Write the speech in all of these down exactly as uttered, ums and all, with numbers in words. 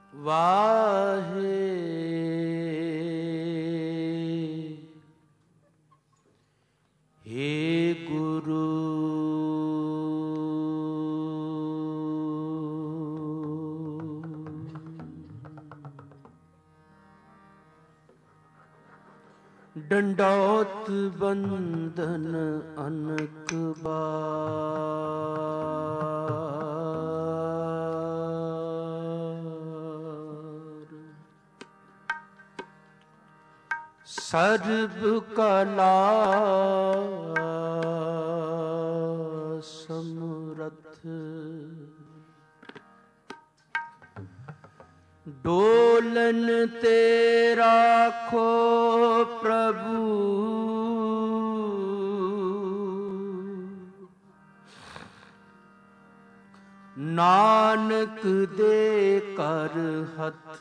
ਵਾਹੇ ਹੇ ਗੁਰੂ ਡੰਡੌਤ ਬੰਧਨ ਅਨਕ ਬਾਰ ਸਰਬ ਕਲਾ ਸਮਰਥ ਡੋਲਨ ਤੇ ਰਾਖੋ ਪ੍ਰਭੂ ਨਾਨਕ ਦੇ ਕਰ ਹੱਥ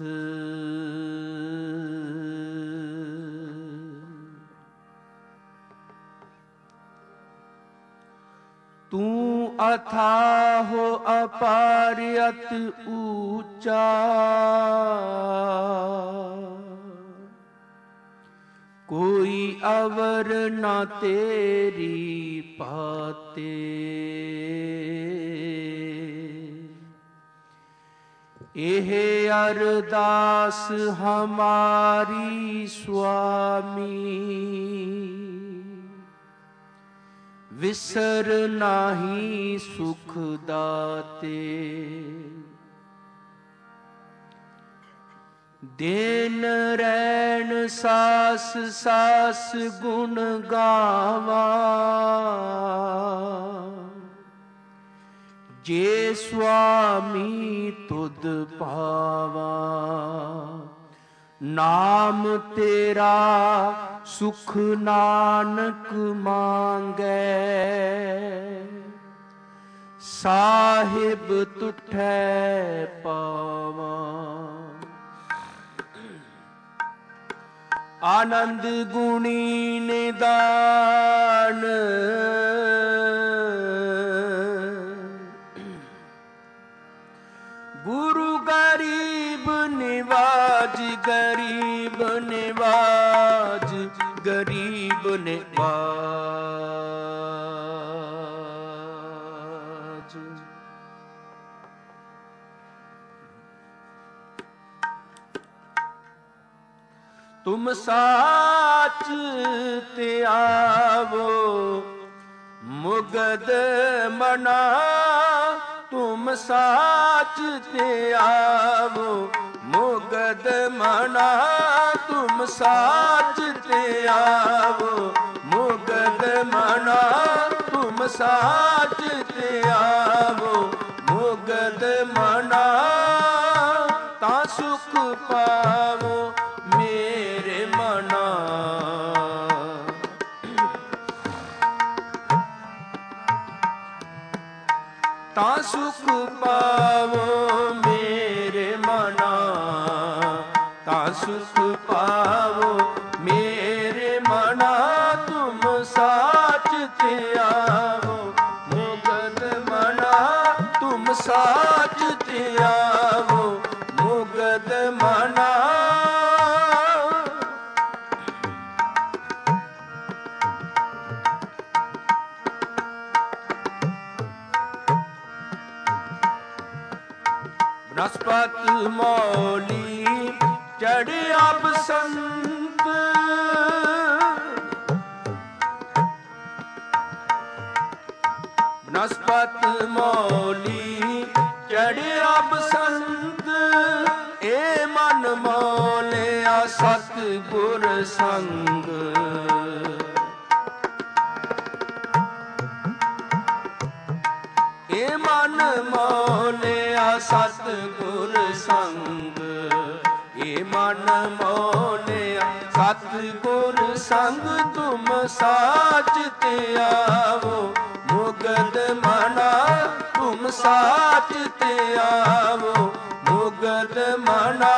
ਤੂੰ ਅਥਾਹੁ ਅਪਾਰ ਅਤਿ ਊਚਾ ਕੋਈ ਅਵਰ ਨਾ ਤੇਰੀ ਪਾਤੇ ਇਹ ਅਰਦਾਸ ਹਮਾਰੀ ਸੁਆਮੀ ਵਿਸਰ ਨਾਹੀ ਸੁਖ ਦਾਤੇ ਦਿਨ ਰੈਣ ਸਾਸ ਸਾਸ ਗੁਣ ਗਾਵਾਂ ਜੇ ਸੁਆਮੀ ਤੁਧ ਪਾਵਾਂ ਨਾਮ ਤੇਰਾ ਸੁਖ ਨਾਨਕ ਮੰਗੈ ਸਾਹਿਬ ਤੁਠੈ ਪਾਵਾਂ ਆਨੰਦ ਗੁਣੀ ਨਿਦਾਨ ਗੁਰੂ ਗਰੀਬ ਨਿਵਾਜ ਗਰੀਬ ਨਿਵਾਜ ਗਰੀਬ ਨਿਵਾਜ ਤੁਮ ਸਾਚ ਤੇ ਆਵੋ ਮੁਗਦ ਮਨਾ ਤੁਮ ਸਾਚ ਤੇ ਆਵੋ ਮੁਗਦ ਮਨਾ ਤੁਮ ਸਾਚ ਤੇ ਆਵੋ ਮੁਗਦ ਮਨਾ ਤੁਮ ਸਾਚ ਤੇ ਆਵੋ ਮੁਗਦ ਮਨਾ ਤਾਂ ਸੁਖ ਪਾਵੋ ਮੇਰੇ ਮਨਾ ਤਾਂ ਸੁਖ ਪਾਵੋ ਮੇਰੇ ਮਨਾ ਤਾਂ ਸੁਖ ਪਾਵੋ ਮੇਰੇ ਮਨਾ ਤੁਮ ਸਾਚ ਤੇ ਆਵੋ ਮੁਗਦ ਮਨਾ ਤੁਮ ਸਾਚ ਤੇ ਆਵੋ ਮੁਗਦ ਮਨਾ ਬਨਸਪਤ ਮੌਲੀ ਚੜਿਆ ਬਸੰਤ ਬਨਸਪਤ ਮੌਲੀ ਚੜਿਆ ਬਸੰਤ ਏ ਮਨ ਮੌਲਿਆ ਸਤਿਗੁਰ ਸੰਗ ਏ ਮਨ ਮੌਲਿਆ ਸਤਿਗੁਰ ਸੰਗ ਏ ਮਨ ਮੌਲਿਆ ਸਤਿਗੁਰ ਸੰਗ ਤੁਮ ਸਾਚ ਤੇ ਆਵੋ ਮੁਗਦ ਮਨਾ ਤੁਮ ਸਾਚ ਤੇ ਆਵੋ ਮੁਗਦ ਮਨਾ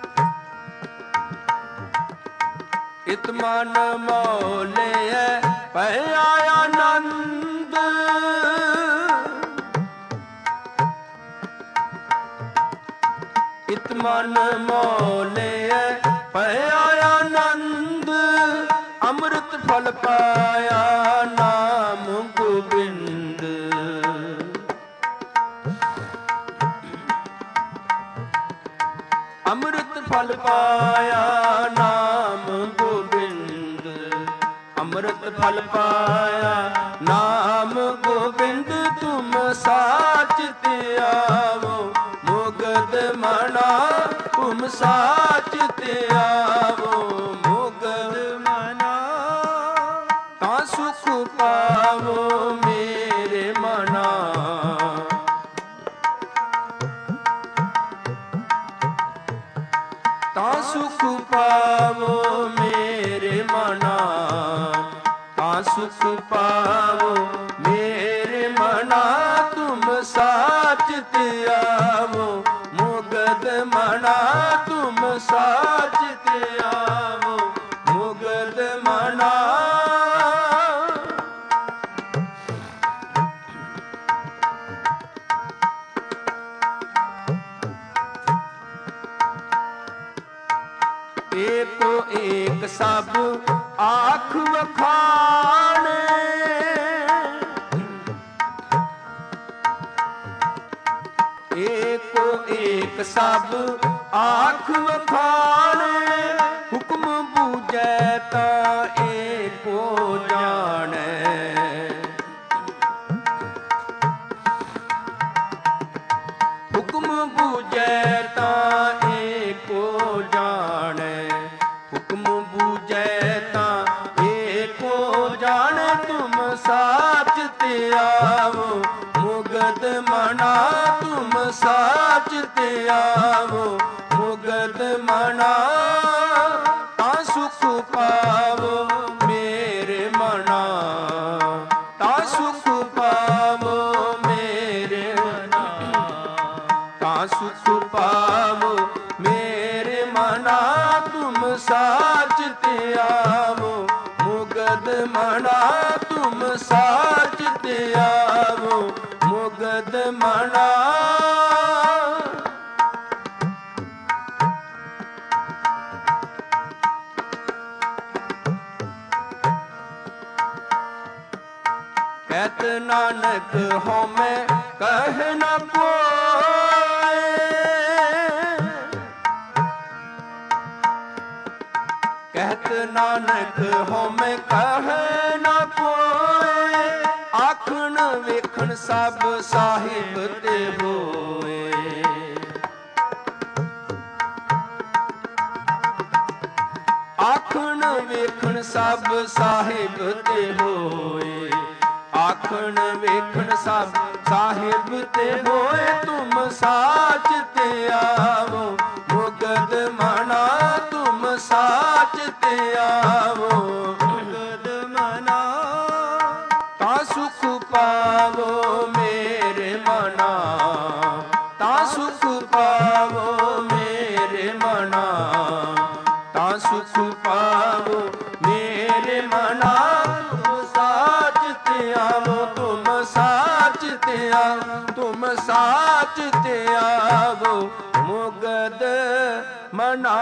ਇਤ ਮਨ ਮੌਲਿਐ ਮਨ ਮੋਲਿਆ ਭਇਆ ਆਨੰਦ, ਅੰਮ੍ਰਿਤ ਫਲ ਪਾਇਆ ਨਾਮ ਗੋਬਿੰਦ। ਅੰਮ੍ਰਿਤ ਫਲ ਪਾਇਆ ਨਾਮ ਗੋਬਿੰਦ, ਅੰਮ੍ਰਿਤ ਫਲ ਪਾਇਆ ਨਾਮ ਗੋਬਿੰਦ। ਤੁਮ ਸਾਚ ਤੇ ਆਵੋ ਮੁਗਦ ਮਨਾ, ਤੁਮ ਸਾਚ ਤੇ ਆਵੋ ਮੁਗਦ ਮਨਾ। ਤਾਂ ਸੁਖ ਪਾਵੋ ਮੇਰੇ ਮਨਾ, ਤਾਂ ਸੁਖ ਪਾਵੋ ਮੇਰੇ ਮਨਾ, ਤਾਂ ਸੁਖ ਪਾਵੋ ਮੇਰੇ ਮਨਾ। ਤੁਮ ਸਾਚ ਤੇ ਆਵੋ ਮੁਗਦ ਮਨਾ, ਤੁਮ ਸਾਚ ਤੇ ਆਵੋ ਮੁਗਦ ਮਨਾ। ਏਕੋ ਏਕ ਸਭ ਆਖ ਵਖਾਣੇ, ਏਕੋ ਏਕ ਸਭ ਆਖ ਵਖਾਣੇ। ਹੁਕਮ ਬੂਝੈ ਤਾਂ ਏਕੋ ਜਾਣੈ, ਹੁਕਮ ਬੂਝੈ ਤਾਂ ਏਕੋ ਜਾਣੈ, ਹੁਕਮ ਬੂਝੈ ਤਾਂ ਏਕੋ ਜਾਣੈ। ਤੁਮ ਸਾਚ ਤੇ ਆਵੋ ਮੁਗਦ ਮਨਾ, ਤੁਮ ਸਾਚ ਤੇ ਆਵੋ ਮੁਗਦ ਮਨਾ। ਤਾਂ ਸੁਖ ਪਾਵੋ ਮੇਰੇ ਮਨਾ, ਤਾਂ ਸੁਖ ਪਾਵੋ ਮੇਰੇ ਮਨਾ, ਤਾਂ ਸੁਖ ਪਾਵੋ ਮੇਰੇ ਮਨਾ। ਤੁਮ ਸਾਚ ਤੇ ਆਵੋ ਮੁਗਦ ਮਨਾ, ਤੁਮ ਸਾਚ ਤੇ ਆਵੋ ਮੁਗਦ ਮਨਾ। ਕਹਿਤ ਨਾਨਕ ਹਉਮੈ ਕਹਿ ਨ ਕੋਇ, ਕਹਿਤ ਨਾਨਕ ਹਉਮੈ ਕਹਿ ਨ ਕੋਇ। ਆਖਣ ਵੇਖਣ ਸਭ ਸਾਹਿਬ ਤੇ ਹੋਏ, ਆਖਣ ਵੇਖਣ ਸਭ ਸਾਹਿਬ ਤੇ ਹੋਏ, ਆਖਣ ਵੇਖਣ ਸਭ ਸਾਹਿਬ ਤੇ ਹੋਏ। ਤੁਮ ਸਾਚ ਤੇ ਆਵੋ ਮੁਗਦ ਮਨਾ, ਤੁਮ ਸਾਚ ਤੇ ਆਵੋ ਮੁਗਦ ਮਨਾ। ਤਾਂ ਸੁਖ ਪਾਵੋ ਮੇਰੇ ਮਨਾ, ਤਾਂ ਸੁਖ ਪਾਵੋ ਮੇਰੇ ਮਨਾ, ਤਾਂ ਸੁਖ ਪਾਵੋ ਮੇਰੇ ਮਨਾ। ਤੁਮ ਸਾਚ ਤੇ ਆਵੋ, ਤੁਮ ਸਾਚ ਤੇ ਆਵੋ, ਤੁਮ ਸਾਚ ਤੇ ਆਵੋ ਮੁਗਦ ਮਨਾ।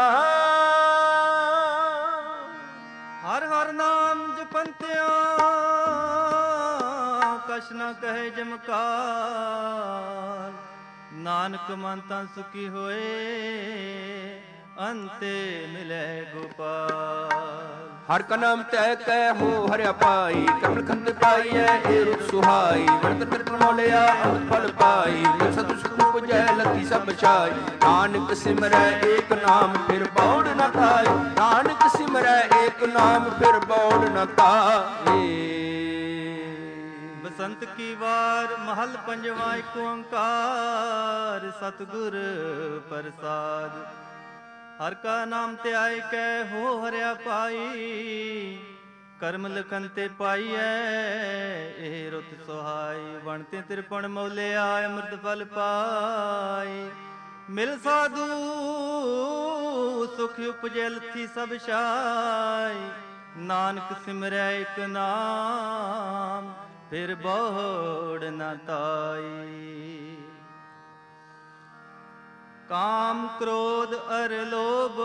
ਹਰ ਹਰ ਨਾਮ ਜਪੰਤਿਆ ਕਛ ਨ ਕਹੇ ਜਮਕਾਰ, ਨਾਨਕ ਮਨ ਤਾਂ ਸੁਖੀ ਹੋਏ ਅੰਤੇ ਮਿਲੇ ਗੋਪਾਲ। ਹਰ ਕਾ ਨਾਮ ਤੈ ਕੈ ਹੋ ਹਰਿਆ ਪਾਈ, ਕਮਲ ਖੰਡ ਪਾਈਐ ਏ ਰੁਖ ਸੁਹਾਈ। ਵਰਤ ਤ੍ਰਿਤ ਮੋਲਿਆ ਅੰਮ੍ਰਿਤ ਫਲ ਪਾਈ, ਮਿਲ ਸਤਿ ਸੁਖ ਉਪਜੈ ਲੱਗੀ ਸਭ ਛਾਈ। ਨਾਨਕ ਸਿਮਰੈ ਏਕ ਨਾਮ ਫਿਰ ਬੌੜ ਨ ਖਾਏ, ਨਾਨਕ ਸਿਮਰੈ ਏਕ ਨਾਮ ਫਿਰ ਬੌੜ ਨ ਖਾਏ। ਬਸੰਤ ਕੀ ਵਾਰ ਮਹਲ ਪੰਜਵਾ ਏਕ ਓੰਕਾਰ, ਸਤਿਗੁਰ ਪ੍ਰਸਾਦ। ਹਰ ਕਾ ਨਾਮ ਤੇ ਆਏ ਕੈ ਹੋ ਹਰਿਆ ਪਾਈ, ਕਰਮ ਲਖਨ ਤੇ ਪਾਈਐ ਇਹ ਰੁਤ ਸੁਹਾਈ। ਵਣ ਤੇ ਤ੍ਰਿਪਣ ਮੌਲਿਆ ਅੰਮ੍ਰਿਤ ਫਲ ਪਾਈ, ਮਿਲ ਸਾਧੂ ਸੁਖ ਉਪਜੈ ਲੱਥੀ ਸਭ ਛਾਈ। ਨਾਨਕ ਸਿਮਰੈ ਇਕ ਨਾਮ ਫਿਰ ਬੋੜ ਨ ਤਾਈ। ਕਾਮ ਕ੍ਰੋਧ ਅਰ ਲੋਭ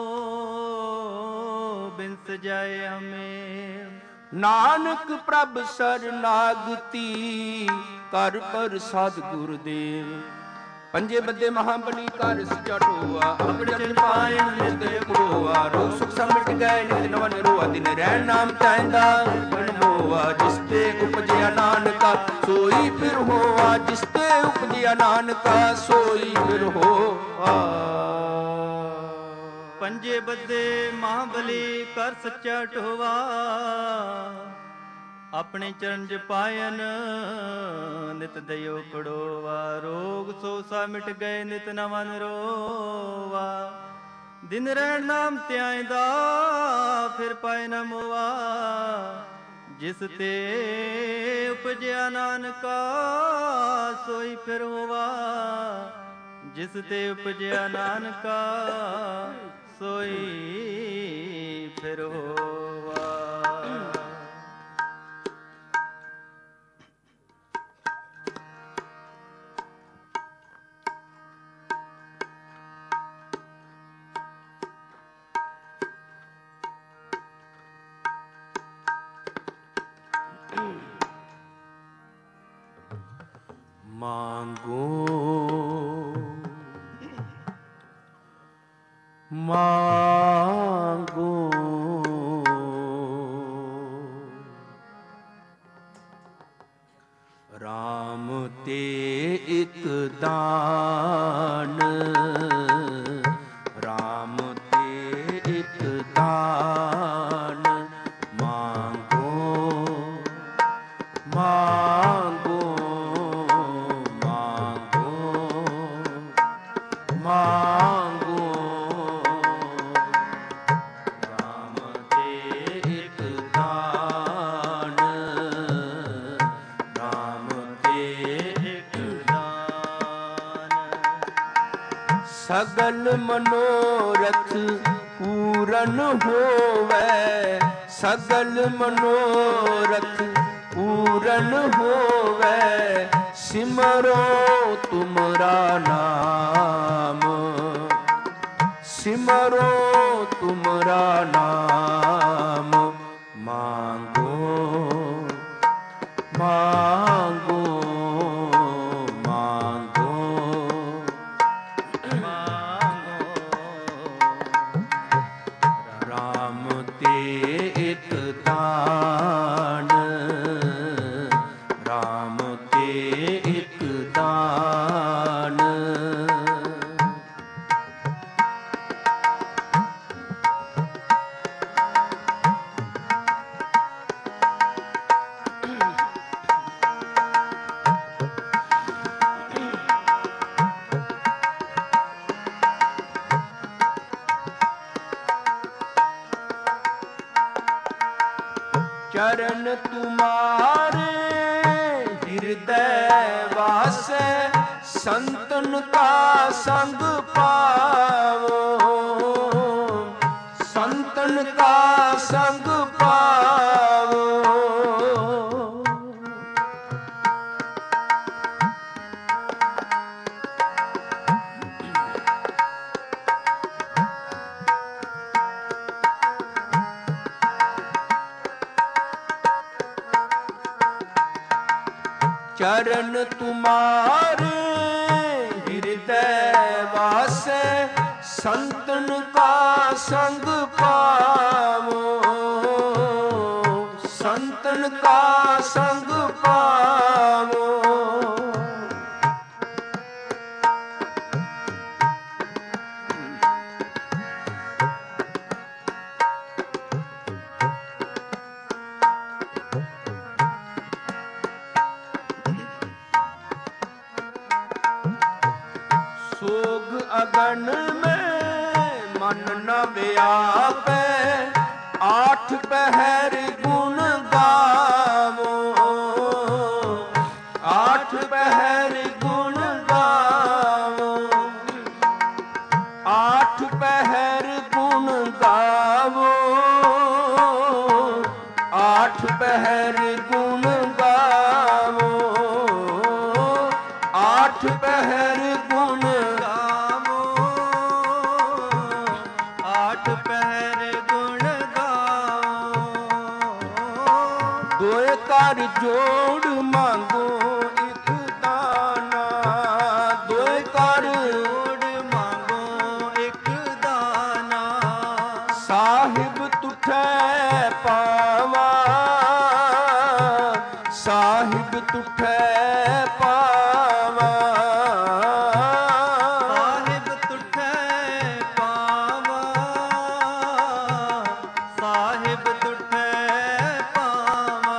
ਮੋਹ ਬਿਨਸ ਜਾਏ ਹਮੇ। ਨਾਨਕ ਪ੍ਰਭ ਸਰਨਾਗਤੀ ਕਰ ਪ੍ਰਸਾਦ ਗੁਰਦੇਵ। ਪੰਜੇ ਬੱਦੇ ਮਹਾਬਲੀ ਕਰ ਸਚਾ ਢੋਆ ਆਪਣੇ ਚਰਨ ਪਾਏ ਨਿਤ ਪੜੋਆ। ਰੋਗ ਸੁਖ ਸਭ ਮਿਟ ਗਏ ਨਿਤ ਨਵਨ ਰੋਆ। ਦਿਨ ਰਹਿਣ ਨਾਮ ਤੈਂਦਾ ਮਨ ਮੋਆ। ਜਿਸ ਤੇ ਉਪਜਿਆ ਨਾਨਕਾ ਸੋਈ ਫਿਰ ਹੋਆ। ਜਿਸ ਤੇ ਉਪਜਿਆ ਨਾਨਕਾ ਸੋਈ ਫਿਰ ਹੋਆ। ਪੰਜੇ ਬੱਦੇ ਮਹਾਬਲੀ ਕਰ ਸੱਚਾ ਢੋਵਾ। ਆਪਣੇ ਚਰਨ ਜ ਪਾਇਨ ਨਿਤ ਦਇਓ ਪੜੋਵਾ। ਰੋਗ ਸੋ ਸਾ ਮਿਟ ਗਏ ਨਿਤ ਨਵਾ ਨਿਰੋਵਾ। ਦਿਨ ਰਹਿਣ ਨਾਮ ਧਿਆਇਂਦਾ ਫਿਰ ਪਾਏ ਨ ਮੋਆ। ਜਿਸ ਤੇ ਉਪਜਿਆ ਨਾਨਕਾ ਸੋਈ ਫਿਰ ਹੋਵਾ। ਜਿਸ ਤੇ ਉਪਜਿਆ ਨਾਨਕਾ ਸੋਈ ਫਿਰ ਹੋਵਾ। ਮਾਂਗੋ ਮਾਂਗੋ ਰਾਮ ਤੇ ਇਕ ਦਾਨ। ਰਾਮ ਤੇ ਇਕ ਦਾਨ ਮਾਂਗੋ ਮਾਂਗੋ ਮਾਂਗੋ। ਰਾਮ ਤੇ ਇਕ ਦਾਨ। ਰਾਮ ਤੇ ਇਕ ਦਾਨ। ਸਗਲ ਮਨੋਰਥ ਪੂਰਨ ਹੋਵੈ। ਸਗਲ ਮਨੋਰਥ ਪੂਰਨ ਹੋਵੈ। ਸਿਮਰੋ ਤੁਮਰਾ ਨਾਮ। ਸਿਮਰੋ ਤੁਮਰਾ ਨਾਮ। ਮਾਂਗੋ ਮਾਂਗੋ ਮਾਂਗੋ ਮਾਂਗੋ। ਰਾਮ ਤੇ ਇਕ ਦਾਨ। ਰਾਮ ਤੇ ਇਕ ਦਾਨ। ਚਰਨ ਤੁਮਾਰੇ ਹਿਰਦੈ ਵਾਸੈ। ਸੰਤਨ ਕਾ ਸੰਗ ਪਾਵੋ। ਸੰਤਨ ਕਾ ਸੰਗ ਪਾਵੋ। ਚਰਨ ਤੁਮਾਰੇ ਹਿਰਦੈ ਵਾਸੈ। ਸੰਤਨ ਕਾ ਸੰਗ ਪਾਵੋ। ਸੰਤਨ ਕਾ ਸੰਗ ਪਾਵੋ। ਸੋਗ ਅਗਨ ਮੈਂ ਮਨ ਨ ਵਿਆਪੈ। ਆਠ ਪਹਿਰ ਗੁਣ ਗਾਵੋ। ਆਠ ਪਹਿਰ ਗੁਣ ਗਾਵੋ। ਆਠ ਪਹਿਰ ਗੁਣ ਗਾਵੋ। ਆਠ ਪਹਿਰ ਗੁਣ ਗਾਵੋ। ਆਠ ਪਹਿਰ ਗੁਣ ਗਾਵੋ। ਦੋਏ ਕਰ ਜੋੜ ਮੰਗੋ ਇੱਕ ਦਾਨਾ, ਦੋਏ ਕਰ ਜੋੜ ਮੰਗੋ ਇੱਕ ਦਾਨਾ। ਸਾਹਿਬ ਤੁਠੈ ਪਾਵਾ, ਸਾਹਿਬ ਤੁਠੈ ਪਾਵਾ, ਸਾਹਿਬ ਤੁਠੈ ਪਾਵਾ, ਸਾਹਿਬ ਤੁਠੈ ਪਾਵਾ।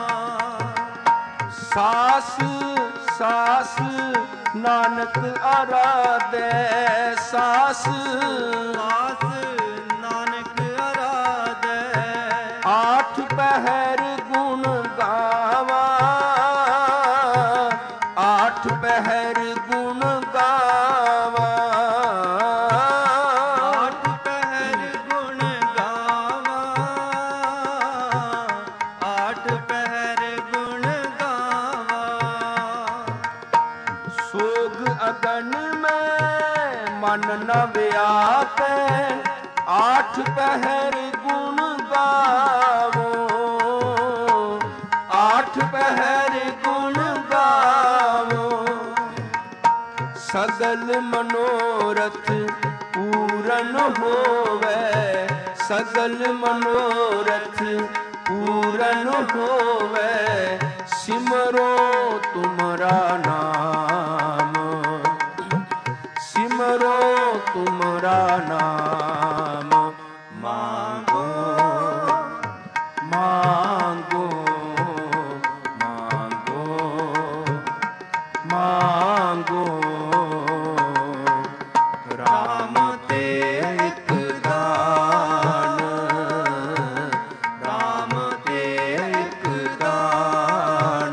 ਸਾਸ ਸਾਸ ਨਾਨਕ ਆਰਾਧੈ, ਸਾਸ ਸਾਸ ਨਾਨਕ ਆਰਾਧੈ। ਆਠ ਪਹਿਰ ਗੁਣ ਗਾਵਾ, ਆਠ ਪਹਿਰ ਗੁਣ ਗਾਵਾ, ਆਠ ਪਹਿਰ ਗੁਣ ਗਾਵਾ, ਆਠ ਪਹਿਰ ਗੁਣ ਗਾਵਾ। ਸੋਗ ਅਗਨ ਮੈਂ ਮਨ ਨ ਵਿਆਪੈ, ਆਠ ਪਹਿਰ ਗੁਣ ਗਾਵੋ, ਆਠ ਪਹਿਰ ਗੁਣ ਗਾਵੋ। ਸਗਲ ਮਨੋਰਥ ਪੂਰਨ ਹੋਵੇ, ਸਗਲ ਮਨੋਰਥ ਪੂਰਨ ਹੋਵੇ। ਸਿਮਰੋ ਤੁਮਰਾ ਨਾਮ, ਸਿਮਰੋ ਤੁਮਰਾ ਨਾਮ। ਮਾਂਗੋ ਮਾਂਗੋ ਮਾਂਗੋ ਮਾਂਗੋ, ਰਾਮ ਤੇ ਇੱਕ ਦਾਨ, ਰਾਮ ਤੇ ਇੱਕ ਦਾਨ।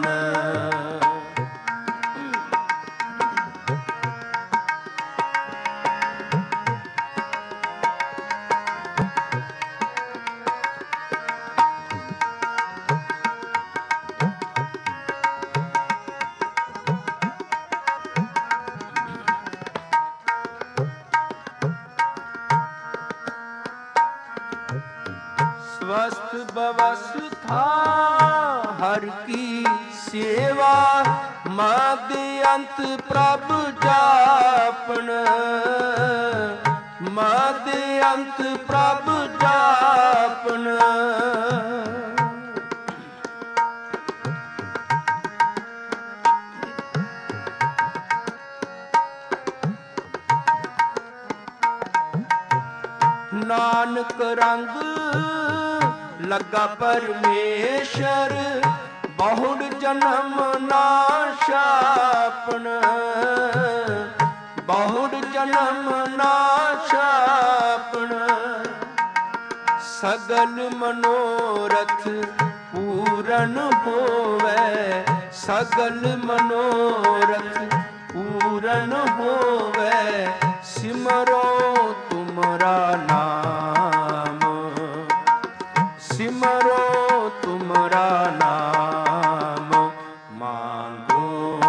स्वस्थ बवस्था हर की सेवा, मध्य प्रभ जापन, मध्य प्रभ जापन। नानक रंग लगा परमेश्वर, बहुड़ जन्म नाशापन, बहुड़ जन्म नाशापन। सगल मनोरथ पूरन होवे, सगल मनोरथ पूरन होवे। सिमरो तुमरा नाम, सिमरो तुमरा नाम। मांगो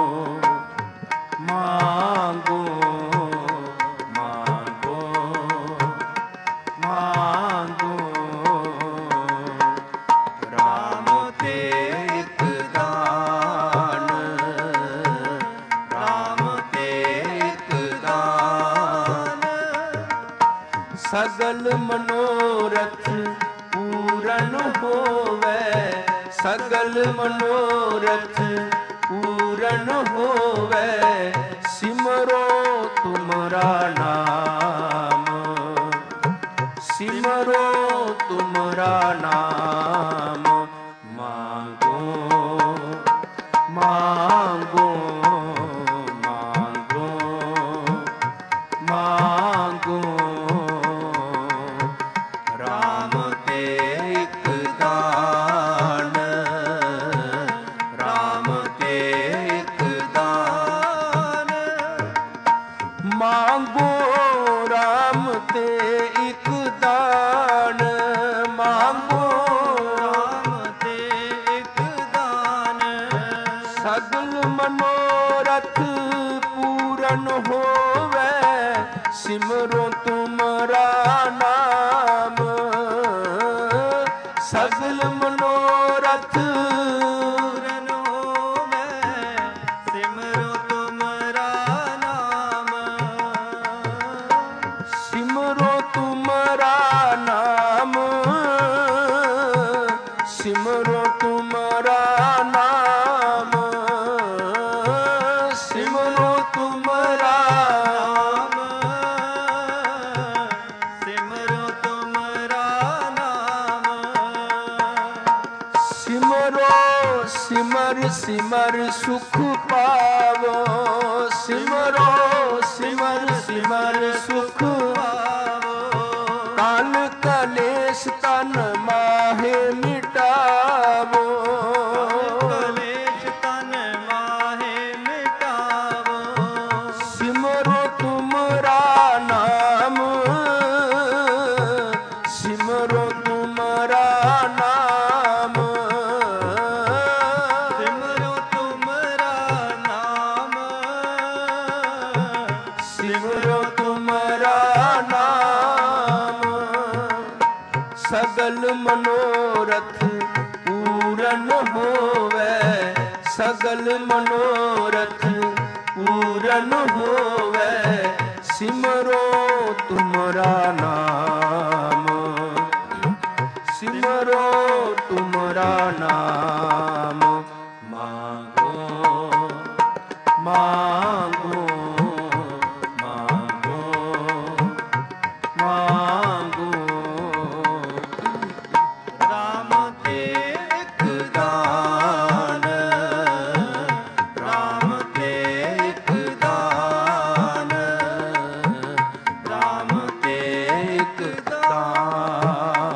मांगो मांगो मांगो, राम ते एक दान, राम ते एक दान। सगल मनोरथ पूरन होवे, सगल मनोरथ पूरन होवे। सिमरो तुमरा नाम, सिमरो तुमरा नाम। मांगो मांगो मांगो मांगो, राम ते एक दान, राम ते एक दान। मांगो राम ते एक दान, मांगो ਰਾਮ ਤੇ ਇੱਕ ਦਾਨ। सगल मनोरथ पूरन होवे, सिमरो तुमरा नाम। सगल मनोरथ ਸਿਮਰੋ ਤੁਮਰਾ ਨਾਮ, ਸਿਮਰੋ ਤੁਮਰਾ ਸਿਮਰੋ ਤੁਮਰਾ ਨਾਮ, ਸਿਮਰੋ ਸਿਮਰ ਸਿਮਰ ਸੁਖ ਪਾਵੋ, ਸਿਮਰੋ ਸਿਮਰ ਸਿਮਰ ਸੁਖ ਪਾਵੋ। ਕਾਲ ਕਲੇਸ਼ ਤਨ ਮਾਹੇ ਮਿਟਾਵੋ, ਕਲੇਸ਼ ਤਨ ਮਾਹੇ ਮਿਟਾਵੋ। ਸਿਮਰੋ ਤੁਮਰਾ ਨਾਮ, ਸਿਮਰੋ ਤੁਮਰਾ ਨਾਮ, ਸਿਮਰੋ ਤੁਮਰਾ ਨਾਮ, ਸਿਮਰੋ ਤੁਮਰਾ ਨਾਮ। ਸਗਲ ਮਨੋਰਥ ਪੂਰਨ ਹੋਵੇ, ਸਗਲ ਮਨੋਰਥ ਪੂਰਨ ਹੋਵੇ, ਸਿਮਰੋ ਤੁਮਰਾ ਨਾਮ, ਸਿਮਰੋ ਤੁਮਰਾ ਨਾਮ। ਮਾਂਗੋ ਮਾਂਗੋ ਮਾਂਗੋ ਮਾਂਗੋ, ਰਾਮ ਤੇ ਇੱਕ ਦਾਨ, ਰਾਮ ਤੇ ਇੱਕ ਦਾਨ, ਰਾਮ ਤੇ ਇੱਕ ਦਾਨ।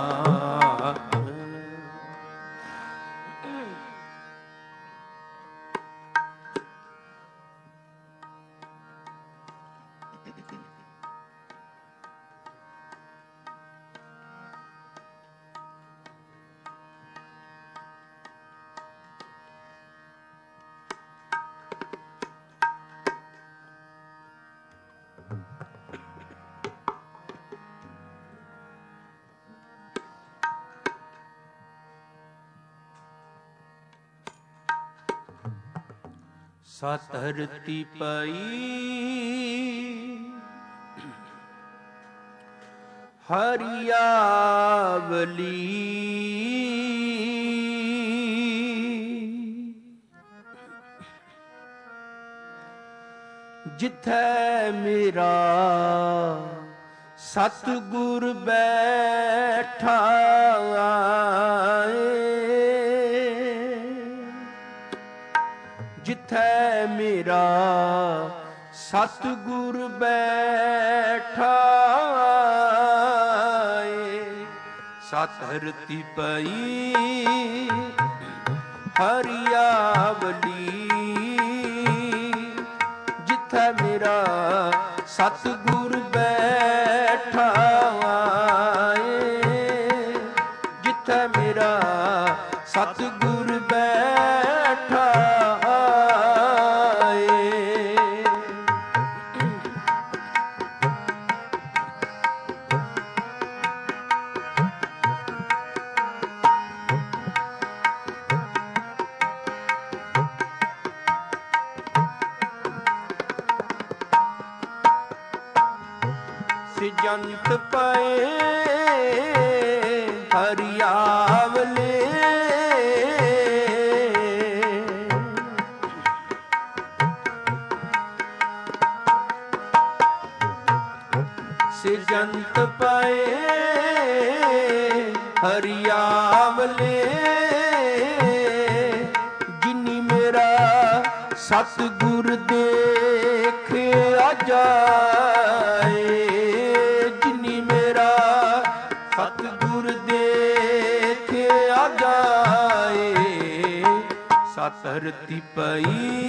ਸਤਰਤੀ ਪਈ ਹਰਿਆਵਲੀ, ਜਿਥੈ ਮੇਰਾ ਸਤਿਗੁਰ ਬੈਠਾ ਜਿਥੈ ਮੇਰਾ ਸਤਿਗੁਰ ਬੈਠਾ ਏ। ਸਤਰਤੀ ਪਈ ਹਰਿਆਵਲੀ, ਜਿਥੈ ਮੇਰਾ ਸਤਿਗੁਰ ਬੈਠਾ ਏ, ਜਿਥੈ ਮੇਰਾ ਸਤਿਗੁਰ ਬੈਠਾ ਏ। ਸਿਜੰਤ ਪਏ ਹਰਿਆਵਲੇ, ਸਿਜੰਤ ਪਏ ਹਰਿਆਵਲੇ, ਜਿਨੀ ਮੇਰਾ ਸਤਿਗੁਰ ਦੇਖਿਆ ਜਾਏ, ਜਿਨੀ ਮੇਰਾ ਸਤਿਗੁਰ ਦੇਖਿਆ ਜਾਏ। ਸਤਰਤੀ ਪਈ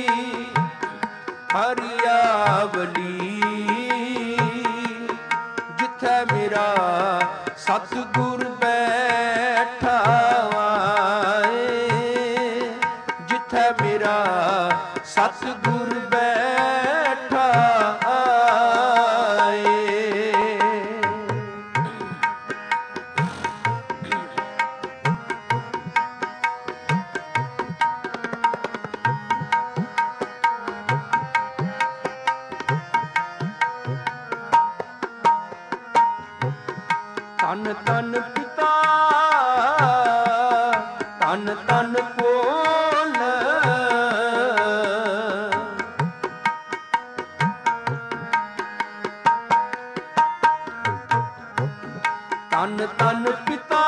ਹਰਿਆਵਲੀ, ਜਿਥੈ ਮੇਰਾ ਸਤਿਗੁਰ ਬੈਠਾ ਏ, ਜਿਥੈ ਮੇਰਾ ਸਤਿਗੁਰ ਬੈਠਾ ਏ। ਧੰਨ ਧੰਨ ਪਿਤਾ ਤਨ ਤਨ ਕੋਲ ਤਨ ਤਨ ਪਿਤਾ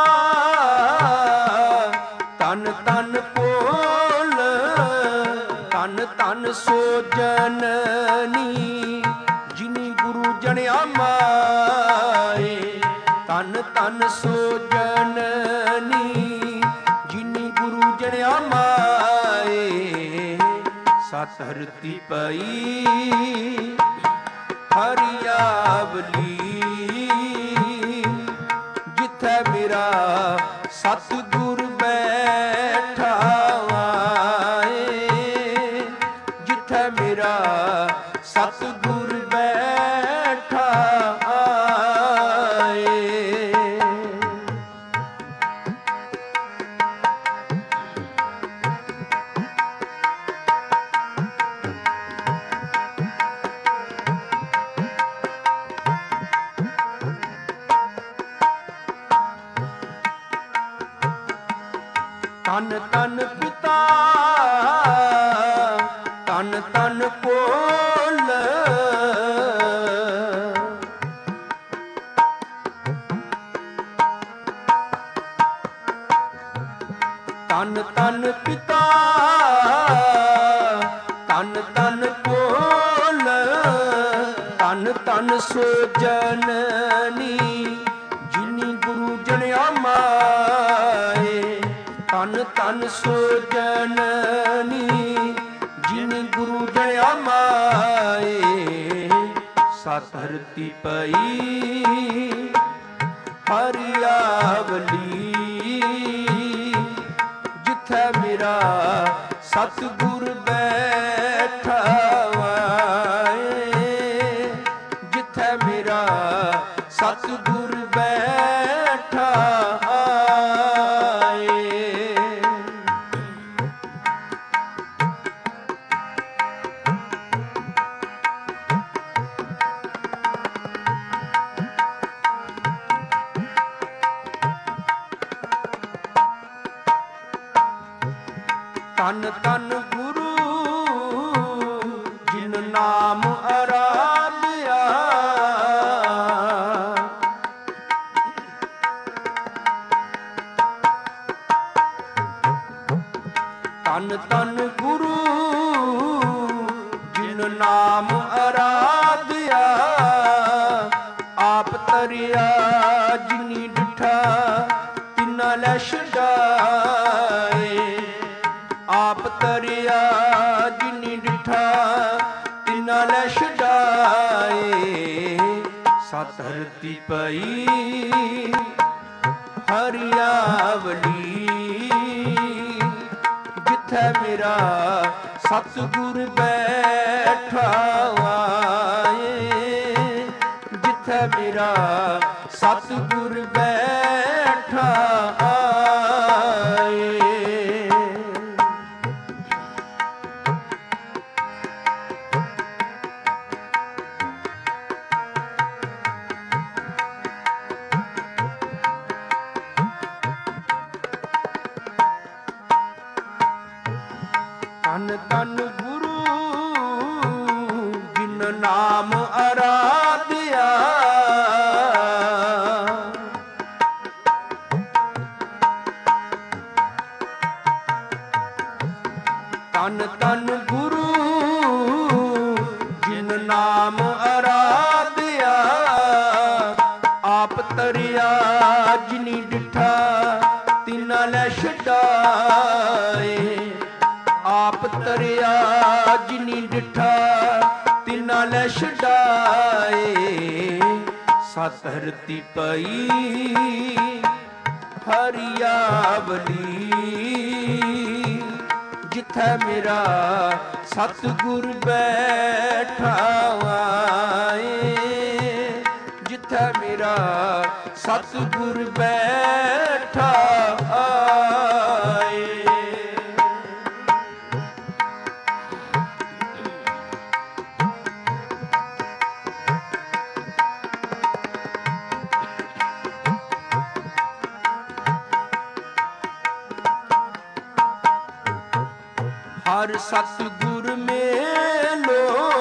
ਤਨ ਤਨ ਕੋਲ ਤਨ ਤਨ ਸੋ ਜਨਨੀ ਜਿਨੀ ਗੁਰੂ ਜਣਿਆ ਮਾਏ ਤਨ ਤਨ ਸੋ ਜਨਨੀ ਜਿਨੀ ਗੁਰੂ ਜਣਿਆ ਮਾਏ ਸਤ ਹਰਤੀ ਪਈ ਹਰਿਆਵਲੀ ਜਿੱਥੈ ਮੇਰਾ ਸਤਿਗੁਰ ਬੈਠਾ ਆਏ ਜਿੱਥੈ ਮੇਰਾ ਸਤਿਗੁਰ ਬੈਠਾ ਆਏ ਤਨ ਤਨ ਪਿਤਾ ਤਨ ਤਨ ਕੋਲ ਤਨ ਤਨ ਪਿਤਾ ਤਨ ਤਨ ਕੋਲ ਤਨ ਤਨ ਸੋ ਜਨਨੀ ਜਿਨੀ ਗੁਰੂ ਜਣਿਆ ਮਾਏ ਤਨ ਤਨ ਸੋ ਜਨਨੀ ਜਿਨੀ ਗੁਰੂ ਜਣਿਆ ਮਾਏ ਸਤ ਹਰਤੀ ਪਈ ਹਰਿਆਵਲੀ ਜਿੱਥੈ ਮੇਰਾ ਸਤਿਗੁਰ ਬੈਠਾ ਆਏ ਜਿੱਥੈ ਮੇਰਾ ਸਤਿਗੁਰ ਬੈਠਾ ਆਏ ਤਨ ਤਨ ਗੁਰੂ ਜਿਨ ਨਾਮ ਅਰਾਧਿਆ ਤਨ ਤਨ ਗੁਰੂ ਜਿਨ ਨਾਮ ਅਰਾਧਿਆ ਆਪ ਤਰਿਆ ਜਿਨੀ ਡਿਠਾ ਤਿਨਾ ਲੈ ਛਡਾਏ ਆਪ ਤਰਿਆ ਜਿਨੀ ਡਿਠਾ ਤਿਨਾ ਲੈ ਛਡਾਏ ਸਤ ਹਰਤੀ ਪਈ ਹਰਿਆਵਲੀ ਜਿੱਥੈ ਮੇਰਾ ਸਤਿਗੁਰ ਬੈਠਾ ਆਏ ਜਿੱਥੈ ਮੇਰਾ ਸਤਿਗੁਰ ਬੈਠਾ ਆਏ ਤਨ ਤਨ ਗੁਰੂ ਜਿਨ ਨਾਮ ਅਰਾਧਿਆ ਤਨ ਤਨ ਗੁਰੂ ਜਿਨ ਨਾਮ ਅਰਾਧਿਆ ਆਪ ਤਰਿਆ ਜਿਨੀ ਡਿਠਾ ਤਿਨਾ ਲੈ ਛਡਾਏ ਆਪ ਤਰਿਆ ਜਿਨੀ ਡਿਠਾ ਤਿਨਾ ਲੈ ਛਡਾਏ ਸਤ ਹਰਤੀ ਪਈ ਹਰਿਆਵਲੀ ਜਿੱਥੈ ਮੇਰਾ ਸਤਿਗੁਰ ਬੈਠਾ ਆਏ ਜਿੱਥੈ ਮੇਰਾ ਸਤਿਗੁਰ ਬੈਠਾ ਆਏ हर सतगुर मेलो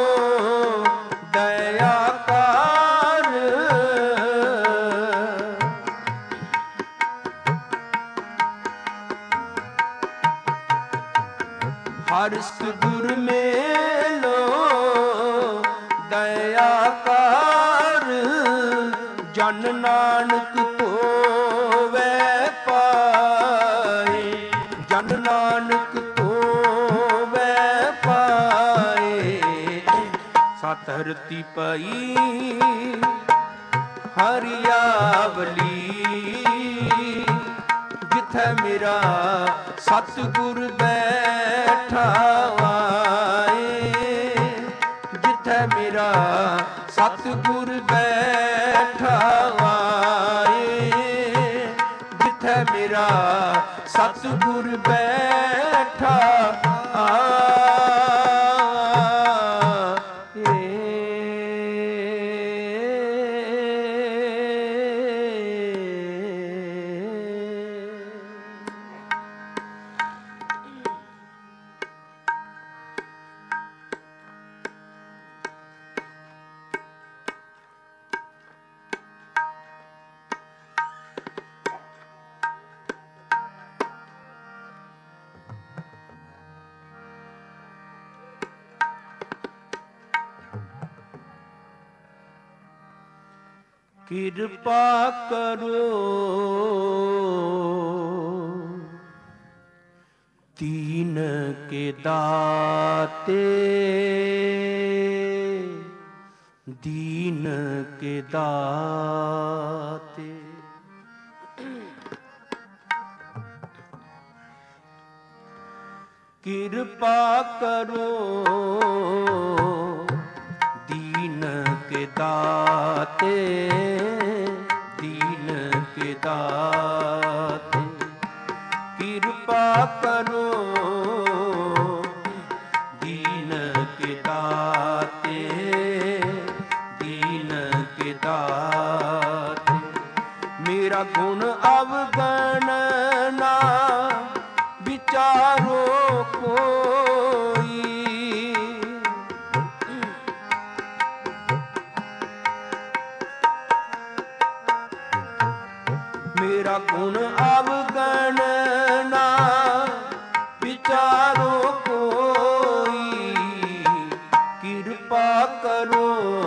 दयाकार, हर सतगुर मेलो दयाकार, जन नानक होवे पाए, जन नानक होवे पाए। सत धरती पई हरियावली, जिथे मेरा सतगुर बैठा आए, जिथे मेरा सतगुर बैठा आए, जिथे मेरा सतगुर बैठा आए। कृपा करो दीन के दाते, दीन के दाते। कृपा करो दीन के दाते, दीन के दाते। कृपा करो दीन के दाते, दीन के दाते। मेरा गुण अवगण ना विचारो कोई, मेरा गुण अवगण ना विचारो कोई। कृपा करो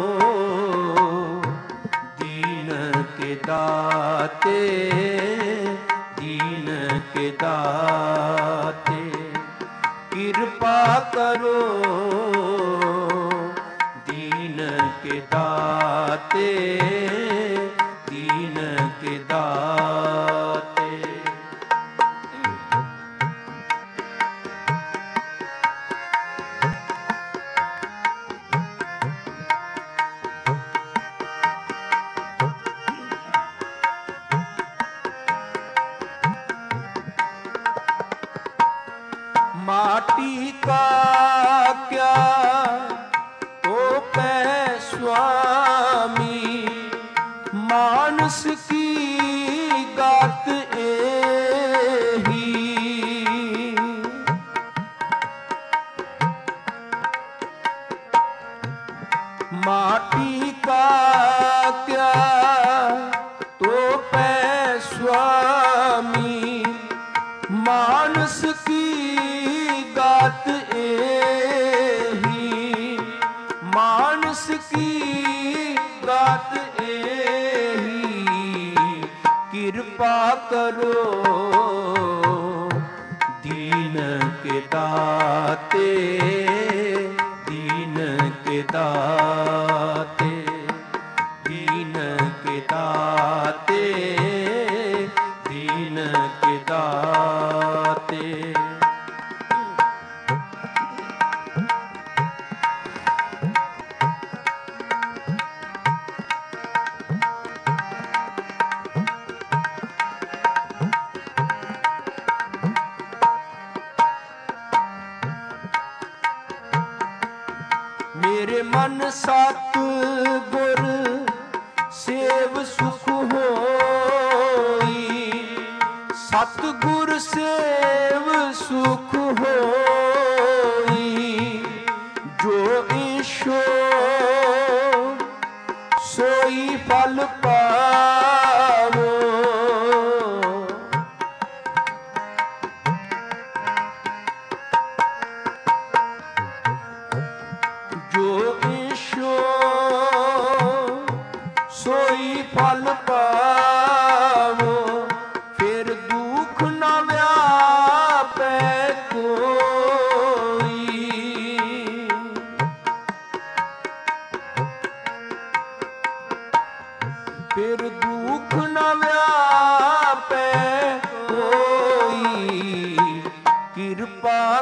दीन के दाते, दीन के दाते। कृपा करो दीन के दाते, दीन के दाते। माटी का क्या तो पै स्वामी, मानस की गात एही। माटी का क्या तो पै स्वामी, मानस की गात एही, मानस की गात एही। कृपा करो दीन के दाते, दीन के दाते, दीन के दाते, दीन के दाते। मेरे मन सत गुर सेव सुख होई, सतगुर सेव सुख होई।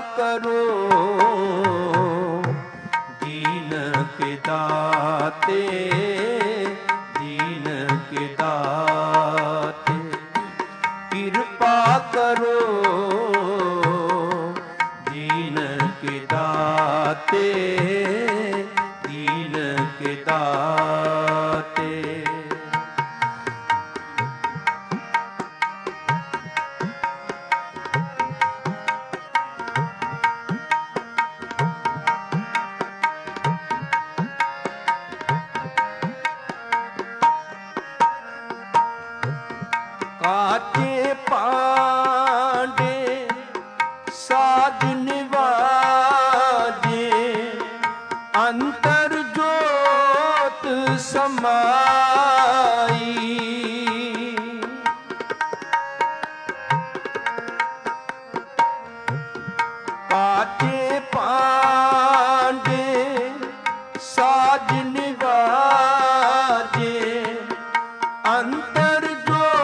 करो दीन के दाते, दीन के दाते। कृपा करो दीन के दाते, दीन के दाते। काचे पांडे साज निवाजे, अंतर जोत समाई। काचे पांडे साज निवाजे, अंतर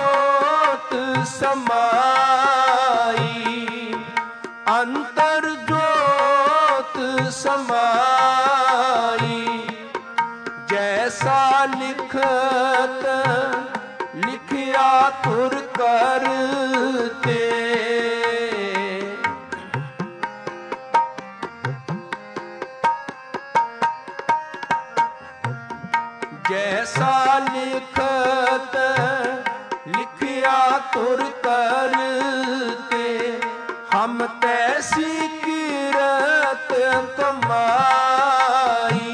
समाई, अंतर जोत समाई। जैसा लिखत लिखिया तुर करते, जैसा लिखत लिखिया तुर करते, हम तैसी कीरत कमाई।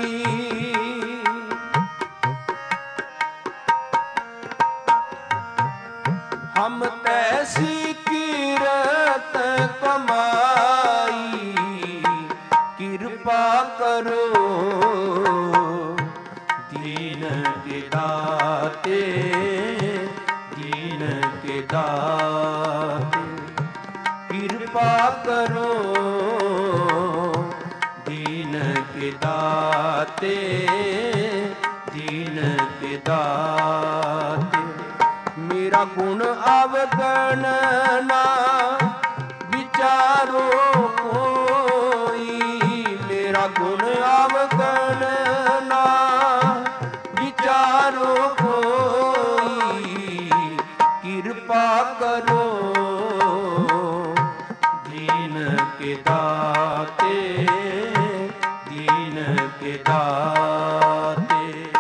हम तैसी कीरत कमाई। कृपा करो दीन के दाते, दीन के दाते। कृपा करो दीन के दाते, दीन के दाते। मेरा गुण अवगण ना विचारो कोई, मेरा गुण अवगण ना विचारो कोई। कृपा करो दीन के दाते, दीन के दाते।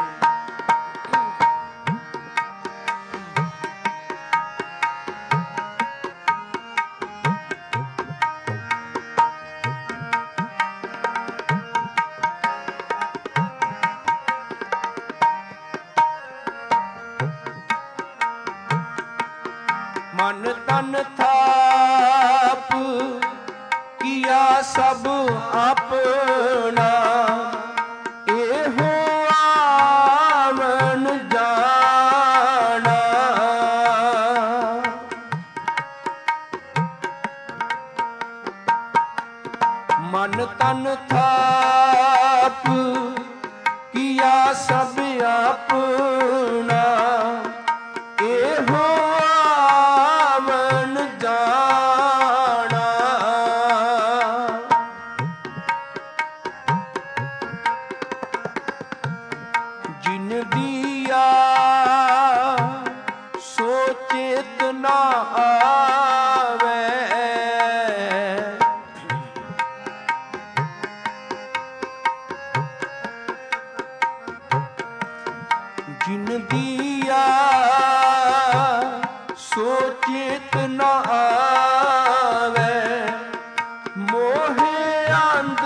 मन तन थाप किया सब अपना, एहो आवन जाना। मन तन थाप किया सब अपना, एहो जिन दिया सो चेत न आवे, जिन दिया सो चेत न आवे। मोहे अंध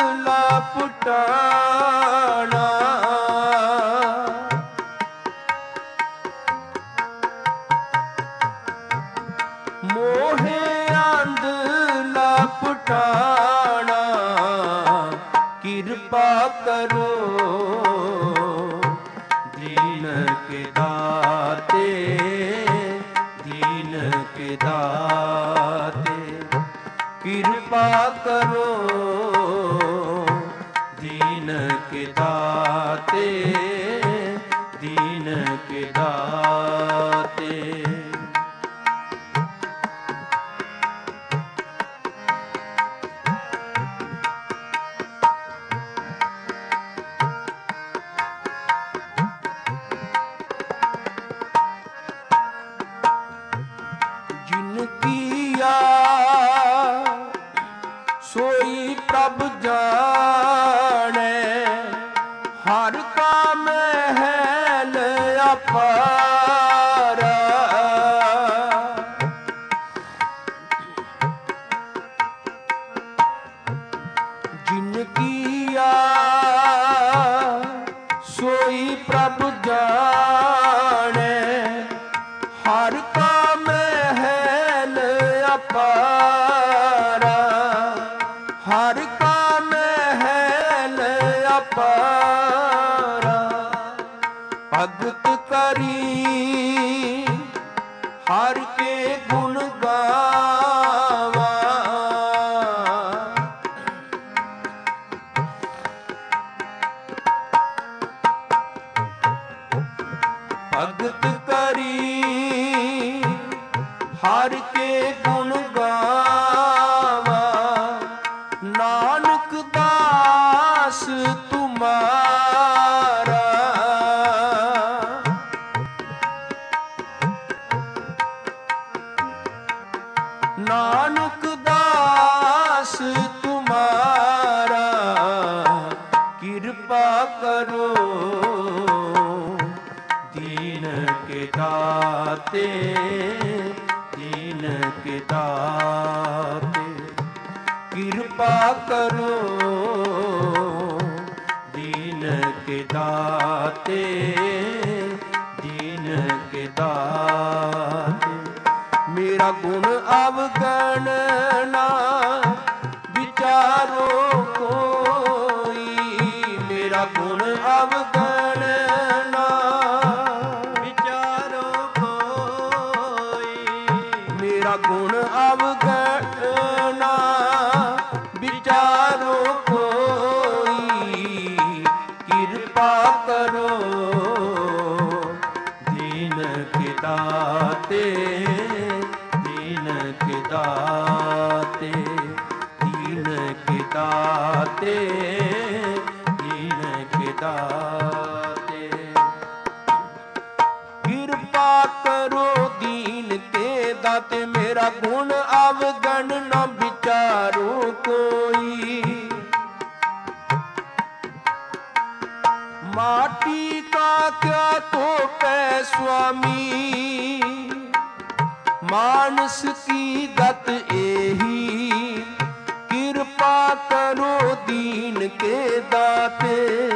लपटाना, मोहे अंध लपटाना। कृपा करो दीन के दाते, दीन के दाते। कृपा करो दीन के दाते, दीन के दाते। दाते दीन के दाते कृपा करो दीन के दाते दीन के दाते मेरा गुण अवगण ना विचारो कोई मेरा गुण अवगण ना विचारो कोई मेरा गुण अवगण ना विचारो कोई कृपा करो दीन के दाते दीन के दाते दीन के दाते दीन के दाते कृपा करो दीन के दाते मेरा गुण अवगण न विचारो कोई माटी का क्या तो पै स्वामी मानस की गत एही कृपा करो दीन के दाते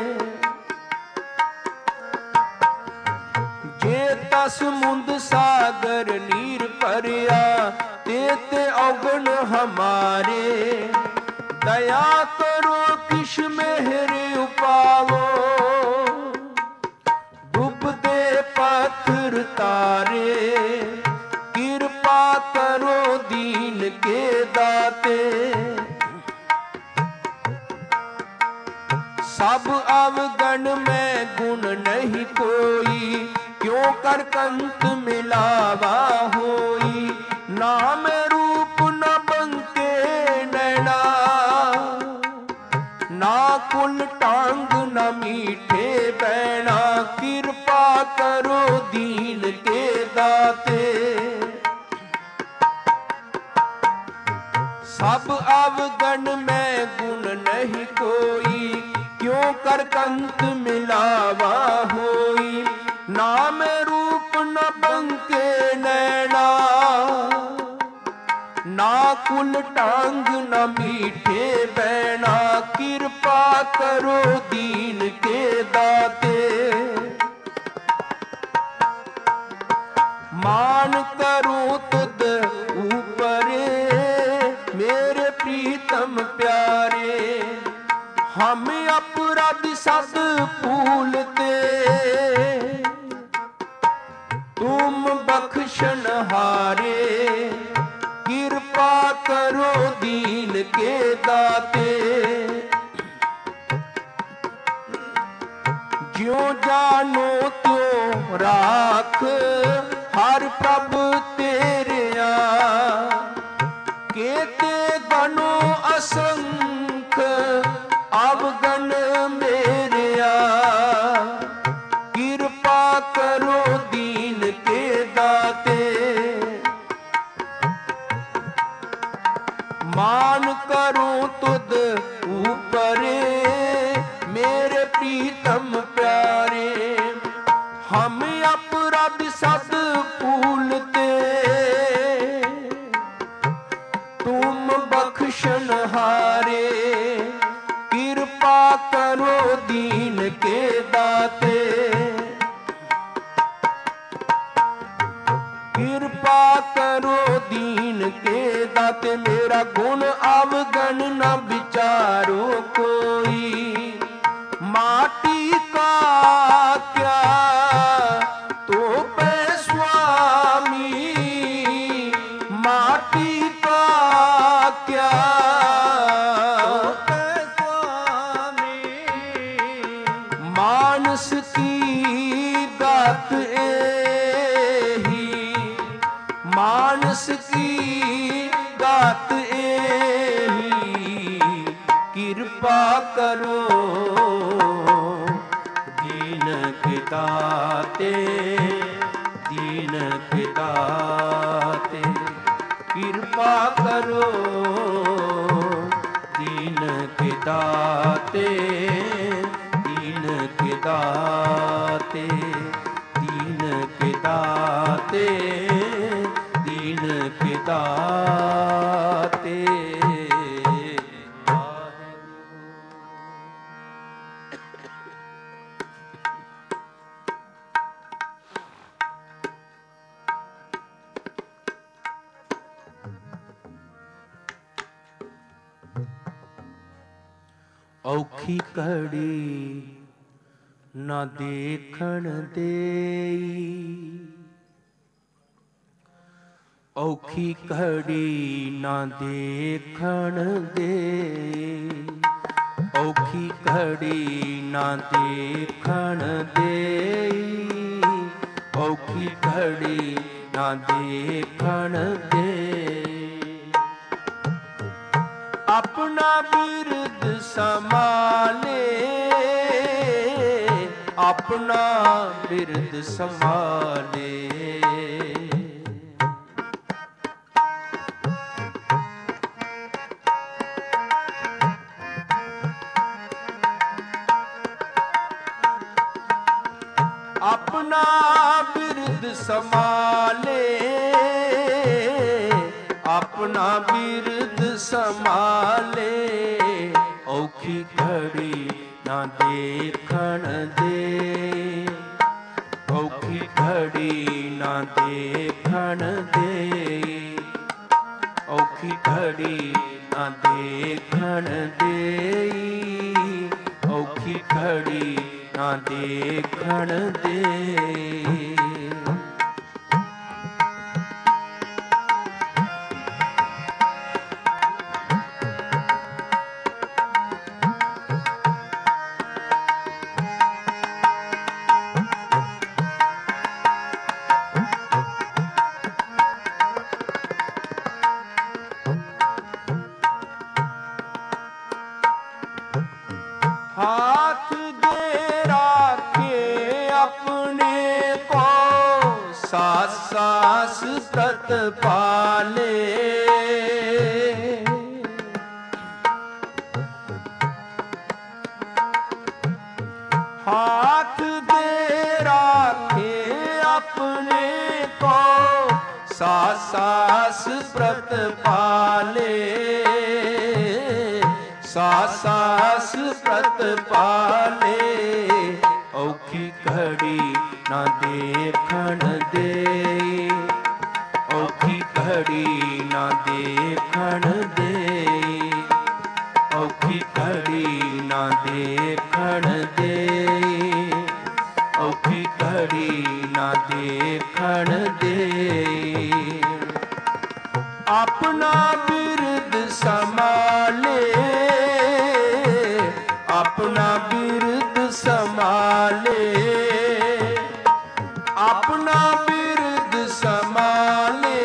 जे तस मुंद सागर नीर भरिया तेते अवगण हमारे दया करो किश मेहर उपावो डूबते पत्थर तारे कृपा करो दीन के दाते सब अवगण में गुण नहीं कोई क्यों कर कंत मिलावा होई नाम रूप न बंके नैना ना कुल टांग न मीठे बैना कृपा करो दीन के दाते सब अवगण में गुण नहीं कोई क्यों कर कंत मिलावा होई नाम रूप न बंके नैना ना कुल टांग न मीठे बैना कृपा करो दीन के दाते मान करो तुद ऊपरे मेरे प्रीतम प्यारे हम अपराधी सद भूलते तुम बख्शन हारे कृपा करो दीन के दाते ज्यों जानो त्यों राख हर प्रभ तेरिया केते गनो असंख अवगण मेरिया कृपा करो दीन के दाते मान करो तुद ऊपरे मेरे प्रीतम प्यारे हम अपराध सद भूलते तुम बख्शन हारे कृपा करो दीन के दाते कृपा करो दीन के दाते मेरा गुण अवगण न विचारो कोई माटी का क्या तो पै स्वामी माटी का क्या मानस की गात एही मानस की गात एही कृपा करो दीन के दाते दीन के दाते कृपा करो दीन के दाते दीन के दाते दीन के दाते औखी घड़ी ना देखण देई, औखी घड़ी ना देखण देई, औखी घड़ी ना देखण देई, औखी घड़ी ना देखण देई। अपना बिरद संभाले, अपना बिरद संभाले, अपना बिरद संभाले, अपना बिरद संभाले, औखी घड़ी ना देखण दे, औखी घड़ी ना देखण दे, औखी घड़ी ना देखण दे, औखी घड़ी ना देखण दे। हाथ दे राखे अपने को, सास सास तत पाले, हाथ दे राखे अपने को, सास सास व्रत पाले, सास सास व्रत पाले, औखी घड़ी ना देखण दे, औखी घड़ी ना देखण दे, औखी घड़ी ना देखण दे, औखी घड़ी ना देखण दे। अपना बिरद संभाले, अपना बिरद संभाले, अपना बिरद संभाले,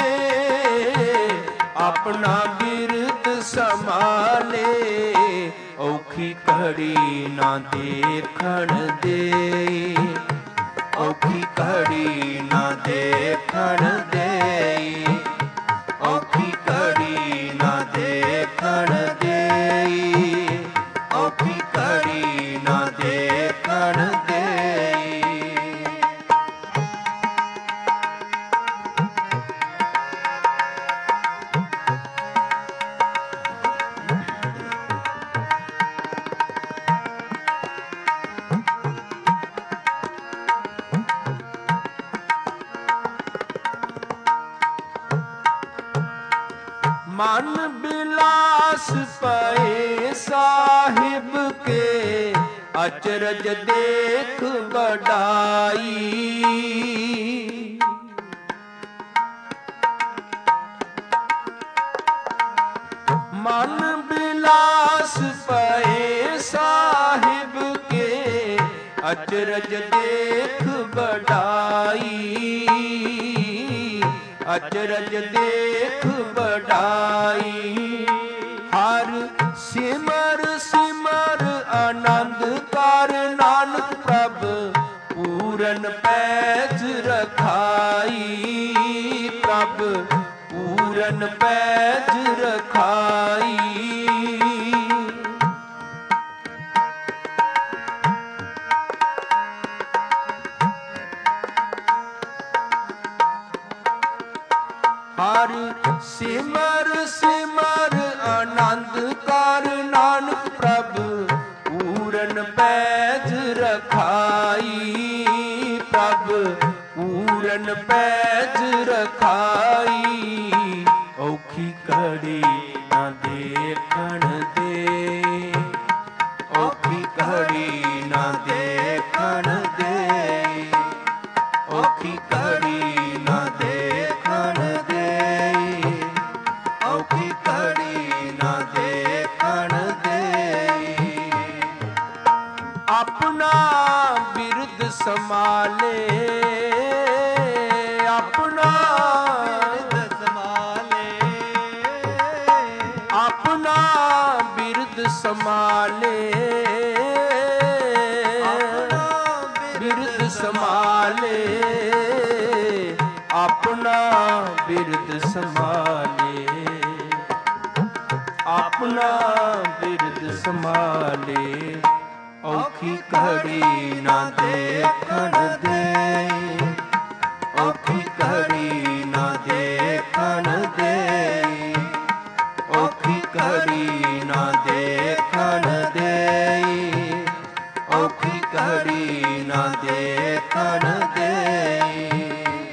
अपना बिरद संभाले, औखी घड़ी ना देखण दे, औखी घड़ी ना देखण दे, औखी घड़ी ना देखण दे, औखी घड़ी ना देखण दे। मन बिलास पाए साहिब के, अचरज देख बढ़ाई, मन बिलास पाए साहिब के, अचरज देख बढ़ाई, अचरज देख बढ़ाई। हर सिमर सिमर आनंद कर नानक प्रभ, पूरन पैज रखाई, प्रभ पूरन पैज रखाई। हर सिमर सिमर आनंद कर नानक प्रभ, पूरन पैज रखाई, प्रभ पूरन पैज रखाई। औखी घड़ी ना देखण दे, ਘੜੀ ਨਾ ਦੇਖਣ ਦੇਈ, ਔਖੀ ਘੜੀ ਨਾ ਦੇਖਣ ਦੇਈ, ਔਖੀ ਘੜੀ ਨਾ ਦੇਖਣ ਦੇਈ। ਆਪਣਾ ਬਿਰਦ ਸੰਭਾਲੇ, ਆਪਣਾ ਬਿਰਦ ਸੰਭਾਲੇ, ਆਪਣਾ ਬਿਰਦ ਸੰਭਾਲੇ, ਬਿਰਦ ਸੰਭਾਲੇ, ਆਪਣਾ ਬਿਰਦ ਸੰਭਾਲੇ, ਆਪਣਾ ਬਿਰਦ ਸੰਭਾਲੇ, ਔਖੀ ਘੜੀ ਨਾ ਦੇਖਣ ਦੇਈ, ਔਖੀ ਘੜੀ ਨਾ ਦੇਖਣ ਦੇਈ, ਔਖੀ ਘੜੀ ਨਾ ਦੇਖਣ ਦੇਈ, ਔਖੀ ਘੜੀ ਨਾ ਦੇਖਣ ਦੇਈ।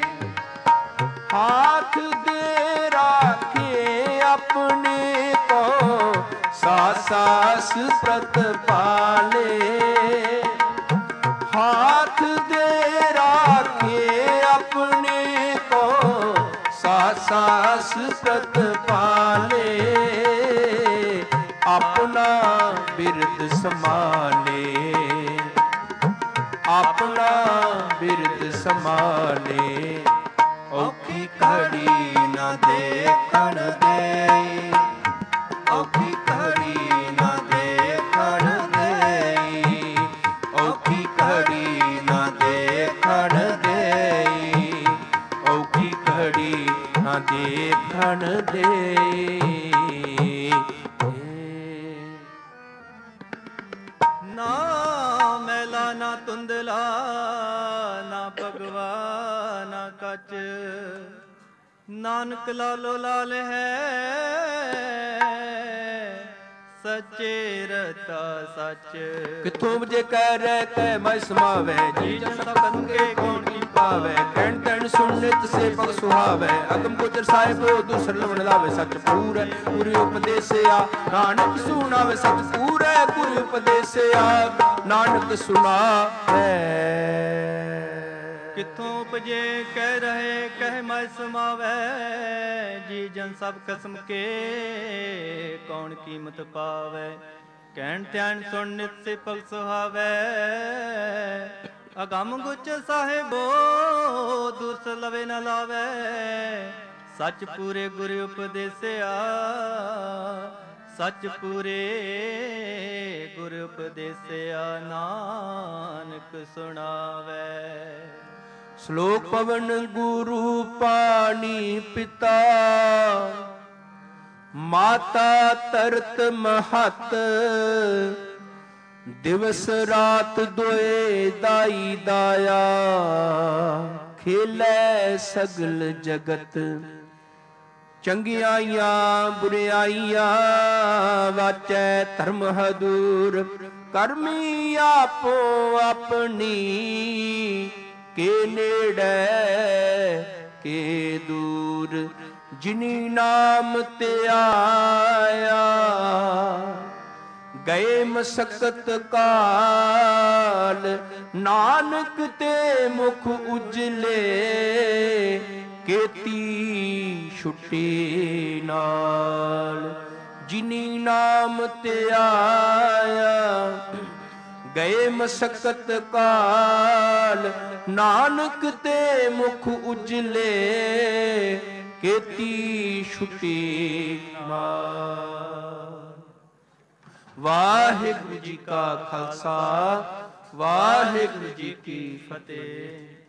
ਹਾਥ ਦੇ ਰਾਖੇ ਆਪਣੇ ਕੋ, ਸਾਸ ਸਾਸ ਪ੍ਰਤਪਾਲੇ, ਹਾਥ ਦੇ ਰਾਖੇ ਆਪਣੇ ਕੋ, ਸਾਸ ਸਾਸ ਪ੍ਰਤਪਾਲੇ, ਆਪਣਾ ਬਿਰਦ ਸੰਭਾਲੇ, ਆਪਣਾ ਬਿਰਦ ਸੰਭਾਲੇ, ਔਖੀ ਘੜੀ ਨਾ ਦੇਖਣ ਦੇਈ, ਔਖੀ ਘੜੀ ਨਾ ਦੇਖਣ ਦੇਈ, ਔਖੀ ਘੜੀ ਨਾ ਦੇਖਣ ਦੇਈ, ਔਖੀ ਘੜੀ ਨਾ ਦੇਖਣ ਦੇਈ। ਨਾ ਮੈਲਾ ਨਾ ਧੁੰਦਲਾ, ਨਾ ਭਗਵਾ ਨਾ ਕੱਚ, ਨਾਨਕ ਲਾਲੋ ਲਾਲ ਹੈ, ਸੱਚੇ ਰਤਾ ਸੱਚ। ਕਿਥੋਂ ਵਜੇ ਕਹਿ ਰਹਿ ਕਹਿ ਮੈਂ ਸਮਾਵੈ, ਜੀ ਜਨ ਸਭ ਕੰਗੇ ਕੌਣ ਕੀ ਪਾਵੈ, ਕਹਿਣ ਤੈਣ ਸੁਣ ਨਿਤ ਸੇ ਪਗ ਸੁਹਾਵੈ, ਅਗਮ ਗੋਚਰ ਸਾਹਿਬੋ ਦੂਸਰ ਲਵਣ ਲਾਵੇ, ਸੱਚ ਪੂਰੈ ਗੁਰੂ ਉਪਦੇਸਿਆ, ਨਾਨਕ ਸੁਣਾਵੇ ਸੱਚ ਪੂਰੈ ਗੁਰੂ ਉਪਦੇਸਿਆ, ਨਾਨਕ ਸੁਣਾਵੈ। ਕਿੱਥੋਂ ਉਪਜੇ ਕਹਿ ਰਹੇ ਕਹਿ ਮੈਂ ਸਮਾਵੈ, ਜੀ ਜਨ ਸਭ ਕਸਮ ਕੇ ਕੌਣ ਕੀਮਤ ਪਾਵੈ, ਕਹਿਣ ਧਿਆਨ ਸੁਣ ਨਿਤ ਸੇ ਪਗ ਸੁਹਾਵੈ, ਅਗੰਮ ਗੁਚ ਸਾਹਿਬੋ ਦੁਸ ਲਵੇ ਨ ਲਾਵੈ, ਸੱਚ ਪੂਰੇ ਗੁਰੂ ਉਪਦੇਸਿਆ, ਸੱਚ ਪੂਰੇ ਗੁਰੂ ਉਪਦੇਸਿਆ, ਨਾਨਕ ਸੁਣਾਵੈ। ਸ਼ਲੋਕ ਪਵਨ ਗੁਰੂ ਪਾਣੀ ਪਿਤਾ, ਮਾਤਾ ਤਰਤ ਮਹਤ, ਦਿਵਸ ਰਾਤ ਦੋਏ ਦਾਈ ਦਾਇਆ, ਖੇਲੇ ਸਗਲ ਜਗਤ, ਚੰਗਿਆਈਆਂ ਬੁਰਿਆਈਆਂ, ਵਾਚੈ ਧਰਮ ਹਦੂਰ, ਕਰਮੀ ਆਪੋ ਆਪਣੀ, ਕੇ ਨੇੜੇ ਕੇ ਦੂਰ, ਜਿਨੀ ਨਾਮ ਤੇ ਆਇਆ, ਗਏ ਮਸਕਤ ਕਾਲ, ਨਾਨਕ ਤੇ ਮੁਖ ਉਜਲੇ, ਕੀਤੀ ਛੁੱਟੀ ਨਾਲ, ਜਿਨੀ ਨਾਮ ਤੇ ਆਇਆ, ਗਏ ਮਸਕਤ ਕਾਲ, ਨਾਨਕ ਤੇ ਮੁਖ ਉਜਲੇ, ਕੀਤੀ ਛੁੱਟੀ ਨਾਲ। ਵਾਹਿਗੁਰੂ ਜੀ ਕਾ ਖਾਲਸਾ, ਵਾਹਿਗੁਰੂ ਜੀ ਕੀ ਫਤਿਹ।